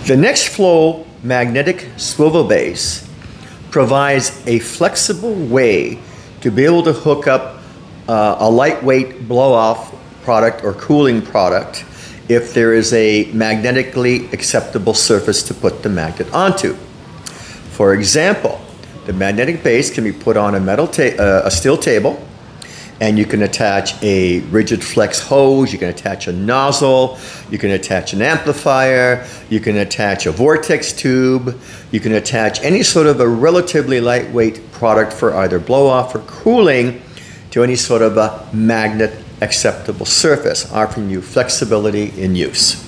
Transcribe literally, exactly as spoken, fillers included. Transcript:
The NextFlow magnetic swivel base provides a flexible way to be able to hook up uh, a lightweight blow-off product or cooling product if there is a magnetically acceptable surface to put the magnet onto. For example, the magnetic base can be put on a metal ta- uh, a steel table, and you can attach a rigid flex hose, you can attach a nozzle, you can attach an amplifier, you can attach a vortex tube, you can attach any sort of a relatively lightweight product for either blow-off or cooling to any sort of a magnet acceptable surface, offering you flexibility in use.